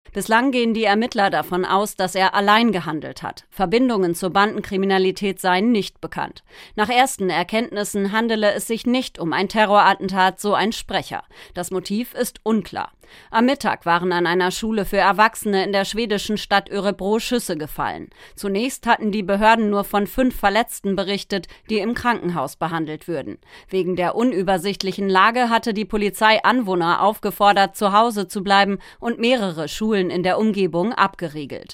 Bislang gehen die Ermittler davon aus, dass er allein gehandelt hat. Verbindungen zur Bandenkriminalität seien nicht bekannt. Nach ersten Erkenntnissen handele es sich nicht um ein Terrorattentat, so ein Sprecher. Das Motiv ist unklar. Am Mittag waren an einer Schule für Erwachsene in der schwedischen Stadt Örebro Schüsse gefallen. Zunächst hatten die Behörden nur von 5 Verletzten berichtet, die im Krankenhaus behandelt würden. Wegen der unübersichtlichen Lage hatte die Polizei Anwohner aufgefordert, zu Hause zu bleiben und mehrere Schulen in der Umgebung abgeriegelt.